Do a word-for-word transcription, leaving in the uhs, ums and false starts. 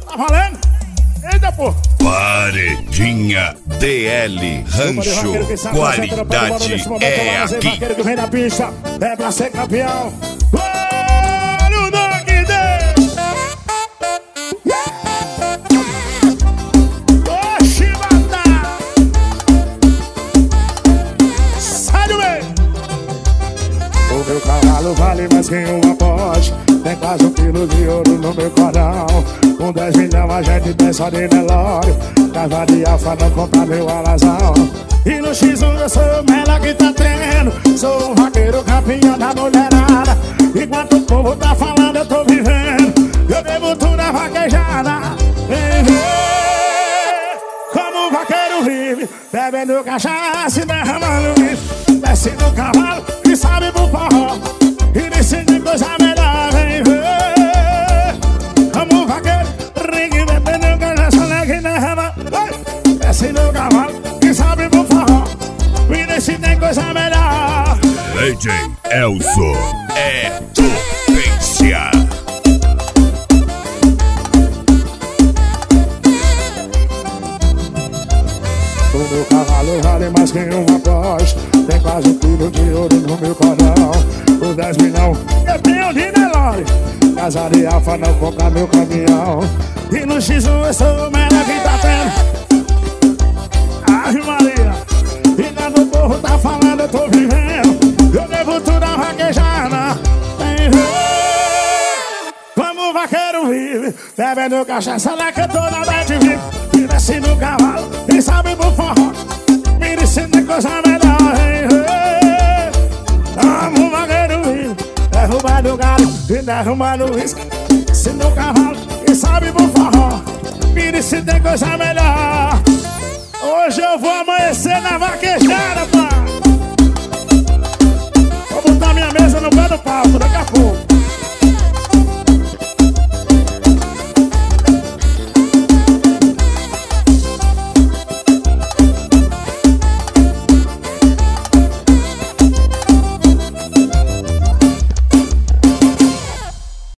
Tá valendo? Eita, pô! Paredinha D L Rancho, qualidade é aqui. Vaqueiro que vem na pista, é pra ser campeão. Olha o Dog Day! Oxi, mata! Sai do meio! O meu cavalo vale mais que uma Porsche. Tem quase um quilo de ouro no meu cordão. Com dez milhões a gente pensa de Nelório. Casa de alfa não compra meu alazão. E no X um eu sou o melhor que tá tendo. Sou um vaqueiro campeão da mulherada. Enquanto o povo tá falando eu tô vivendo. Eu devo tudo a vaquejada. Vem ver como o vaqueiro vive. Bebendo cachaça e derramando isso. Desce no cavalo e sabe pro forró. E decide coisa melhor. Vem ver como o vaqueiro ringue. Bebendo cachaça e derrama. Desce no cavalo e sabe pro forró. E decide coisa melhor. D J Elzo é potência. O meu cavalo vale mais que uma Porsche. Tem quase um quilo de ouro no meu cordão. Por dez milhões eu tenho de Nelore. Casa de alfa não compra meu caminhão. E no X um eu sou o melhor que tá tendo. Ave Maria. E quando o povo tá falando eu tô vivendo. Eu devo tudo a vaquejada. Vem ver como o vaqueiro vive. Bebendo cachaça lá que eu tô na bad vive. E desce no cavalo e sabe pro forró. Me ensina coisa melhor. Vem ver como o vaqueiro vive. Derrubando o galo e derrubando o uísque. Desce no cavalo e sabe pro forró. Me ensina coisa melhor. Hoje eu vou amanhecer na